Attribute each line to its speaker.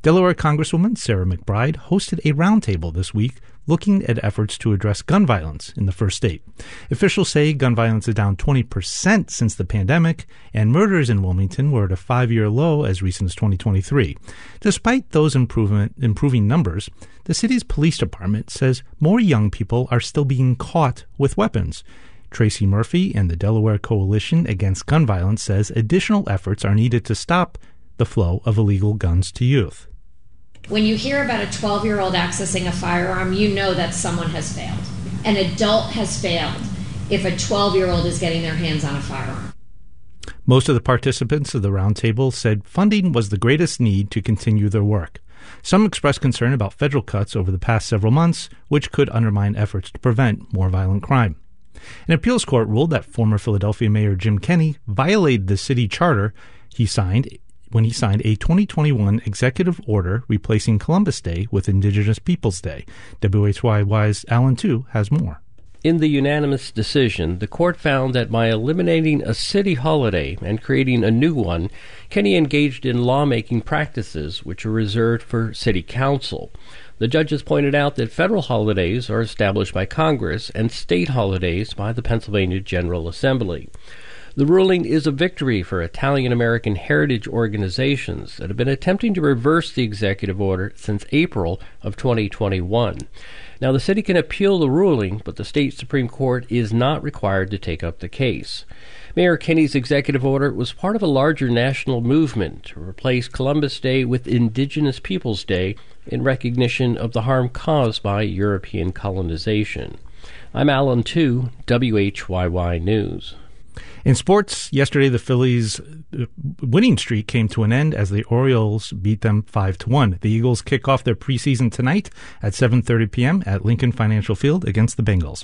Speaker 1: Delaware Congresswoman Sarah McBride hosted a roundtable this week looking at efforts to address gun violence in the first state. Officials say gun violence is down 20% since the pandemic, and murders in Wilmington were at a 5-year low as recent as 2023. Despite those improving numbers, the city's police department says more young people are still being caught with weapons. Tracy Murphy and the Delaware Coalition Against Gun Violence says additional efforts are needed to stop the flow of illegal guns to youth.
Speaker 2: When you hear about a 12-year-old accessing a firearm, you know that someone has failed. An adult has failed if a 12-year-old is getting their hands on a firearm.
Speaker 1: Most of the participants of the roundtable said funding was the greatest need to continue their work. Some expressed concern about federal cuts over the past several months, which could undermine efforts to prevent more violent crime. An appeals court ruled that former Philadelphia Mayor Jim Kenney violated the city charter when he signed a 2021 executive order replacing Columbus Day with Indigenous Peoples Day. WHYY's Alan Tu has more.
Speaker 3: In the unanimous decision, the court found that by eliminating a city holiday and creating a new one, Kenney engaged in lawmaking practices which are reserved for city council. The judges pointed out that federal holidays are established by Congress and state holidays by the Pennsylvania General Assembly. The ruling is a victory for Italian-American heritage organizations that have been attempting to reverse the executive order since April of 2021. Now, the city can appeal the ruling, but the state Supreme Court is not required to take up the case. Mayor Kenney's executive order was part of a larger national movement to replace Columbus Day with Indigenous Peoples Day in recognition of the harm caused by European colonization. I'm Alan Tu, WHYY News.
Speaker 1: In sports, yesterday the Phillies' winning streak came to an end as the Orioles beat them 5-1. The Eagles kick off their preseason tonight at 7:30 p.m. at Lincoln Financial Field against the Bengals.